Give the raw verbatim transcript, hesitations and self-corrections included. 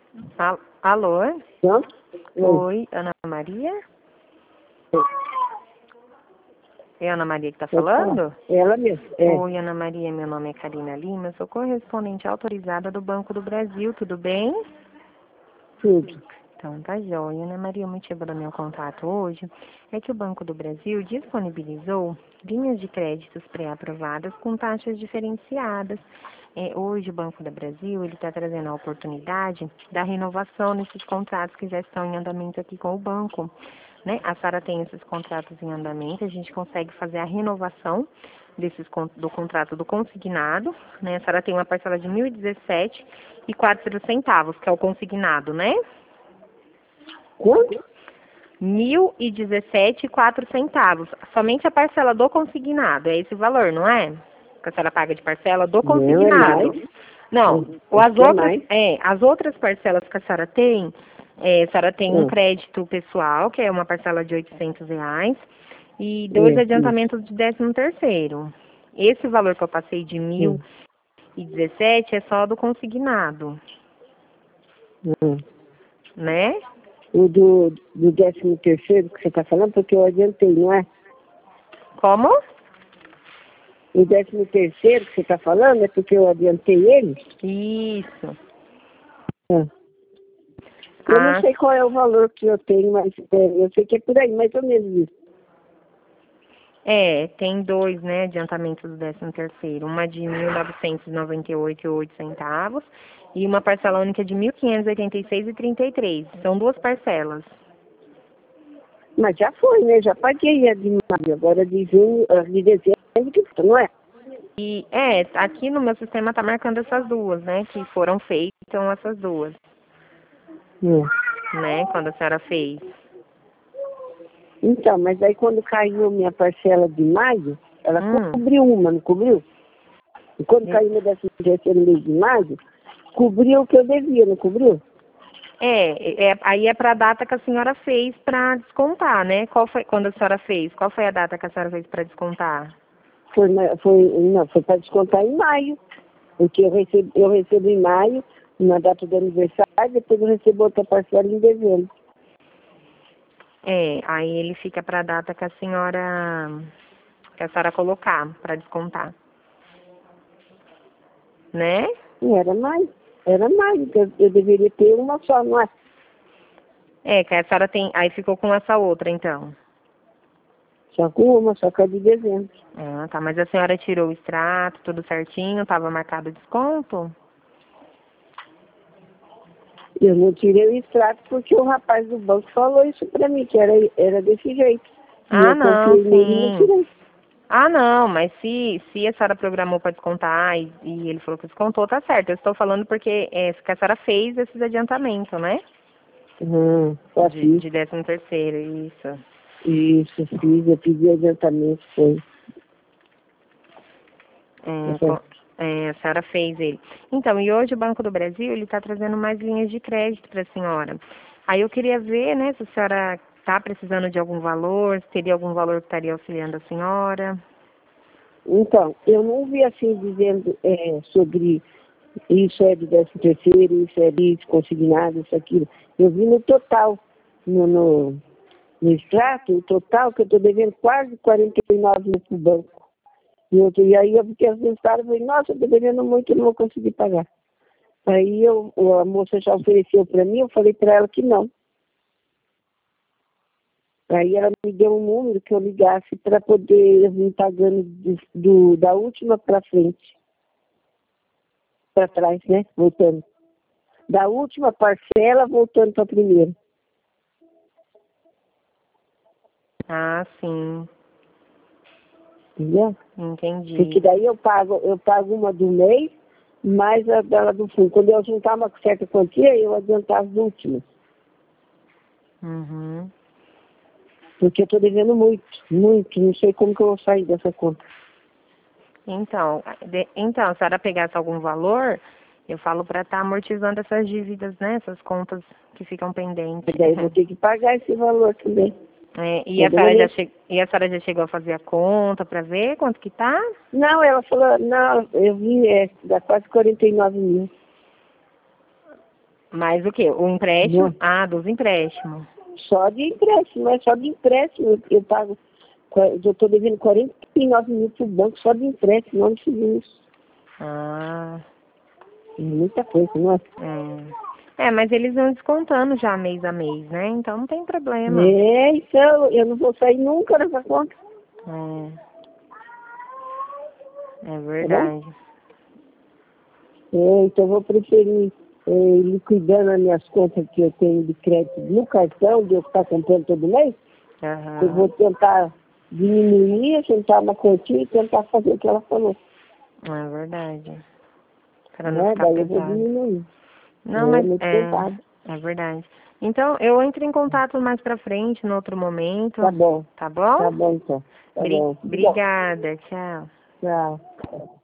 Al- Alô? Não? Oi, Ana Maria? É a Ana Maria que está falando? Ela mesmo. É. Oi, Ana Maria, meu nome é Karina Lima, sou correspondente autorizada do Banco do Brasil, tudo bem? Tudo. Então tá jóia, Ana Maria, o motivo do meu contato hoje é que o Banco do Brasil disponibilizou linhas de créditos pré-aprovadas com taxas diferenciadas. É, hoje o Banco do Brasil ele está trazendo a oportunidade da renovação nesses contratos que já estão em andamento aqui com o banco. Né? A Sara tem esses contratos em andamento, a gente consegue fazer a renovação desses, con- do contrato do consignado. Né? A Sara tem uma parcela de mil e dezessete e quatro centavos, que é o consignado, né? Quanto? Mil e dezessete e quatro centavos. Somente a parcela do consignado, é esse valor, não é? Que a senhora paga de parcela do Não, é consignado. mais. Não, Hum, ou acho as que é outras, mais. é, as outras parcelas que a senhora tem, é, a senhora tem um Hum. crédito pessoal, que é uma parcela de oitocentos reais, e dois É, adiantamentos de décimo terceiro. Esse valor que eu passei de mil hum, e dezessete é só do consignado, hum. né? O do, do décimo terceiro que você está falando, porque eu adiantei, não é? Como? O décimo terceiro que você está falando é porque eu adiantei ele? Isso. É. Eu não Ah, sei qual é o valor que eu tenho, mas é, eu sei que é por aí, mais ou menos isso. é, tem dois, né, adiantamentos do décimo terceiro, uma de mil novecentos e noventa e oito e oito centavos e uma parcela única de mil quinhentos e oitenta e seis e trinta e três. São duas parcelas. Mas já foi, né? Já paguei a de maio, agora de junho, a de dezembro, que não é? E é, aqui no meu sistema tá marcando essas duas, né, que foram feitas, então essas duas, Hum. né, quando a senhora fez. Então, mas aí quando caiu minha parcela de maio, ela Hum. cobriu uma, não cobriu? E quando E- caiu meu décimo terceiro mês de maio, cobriu o que eu devia, não cobriu? É, é, aí é para a data que a senhora fez para descontar, né? Qual foi quando a senhora fez? Qual foi a data que a senhora fez para descontar? Foi, na- foi, não, foi para descontar em maio, porque eu recebo, eu recebo em maio, na data do aniversário, depois eu recebo outra parcela em dezembro. É, aí ele fica para a data que a senhora que a senhora colocar para descontar, né? E era maio, era maio, então eu, eu deveria ter uma só, não é? É, que a senhora tem, aí ficou com essa outra então. Só com uma, só com a de dezembro. Ah, tá, mas a senhora tirou o extrato, tudo certinho, estava marcado o desconto? Eu não tirei o extrato porque o rapaz do banco falou isso pra mim, que era, era desse jeito. E Ah, eu não, confiei nele e não sim. tirei. Ah, não, mas se, se a senhora programou para descontar e, e ele falou que descontou, tá certo. Eu estou falando porque é, que a senhora fez esses adiantamentos, né? Hum, só De, fiz. de décimo terceiro, isso. Isso, fiz, eu pedi adiantamento, foi. Tá É, co- certo. é, a senhora fez ele. Então, e hoje o Banco do Brasil, ele está trazendo mais linhas de crédito para a senhora. Aí eu queria ver, né, se a senhora está precisando de algum valor, se teria algum valor que estaria auxiliando a senhora. Então, eu não vi assim dizendo é, sobre isso é de décimo terceiro, isso é disso, consignado, isso, aquilo. Eu vi no total, no, no, no extrato, o total que eu estou devendo quase quarenta e nove mil para o banco. E, eu, e aí eu fiquei assustada, falei, nossa, eu estou devendo muito, eu não vou conseguir pagar. Aí eu, a moça já ofereceu para mim, eu falei para ela que não. Aí ela me deu um número que eu ligasse para poder eu vir pagando do, do- da última para frente, para trás, né? Voltando. Da última parcela voltando para a primeira. Ah, sim, Entendeu? Porque entendi. daí eu pago, eu pago uma do mês, mais a dela do fundo. Quando eu juntar uma certa quantia, eu adiantar as últimas. Uhum. Porque eu estou devendo muito, muito. Não sei como que eu vou sair dessa conta. Então, de- então, se a senhora pegasse algum valor, eu falo para estar amortizando essas dívidas, né? Essas contas que ficam pendentes. E daí eu vou ter que pagar esse valor também. É, e, a Toda senhora já vez. che... e a senhora já chegou a fazer a conta para ver quanto que tá? Não, ela falou, não, eu vi, é, dá quase quarenta e nove mil. Mas o quê? O empréstimo? Não. Ah, dos empréstimos. Só de empréstimo, é só de empréstimo. Eu, eu pago, eu estou devendo quarenta e nove mil para o banco só de empréstimo, não de serviço. Ah, Muita coisa, não é? é. É, mas eles vão descontando já mês a mês, né? Então não tem problema. É, então, eu não vou sair nunca dessa conta. É, é verdade. É, então eu vou preferir é, ir liquidando as minhas contas que eu tenho de crédito no cartão, de eu estar comprando todo mês. Aham. Eu vou tentar diminuir, sentar na continha e tentar fazer o que ela falou. É verdade. Pra não Né? ficar Daí eu vou pesado. diminuir. Não, É mas muito pesado. é, é verdade. Então, eu entro em contato mais pra frente, no outro momento. Tá bom. Tá bom? Tá bom, então. Tá Bri- bom. Obrigada. Obrigada, tchau. Tchau.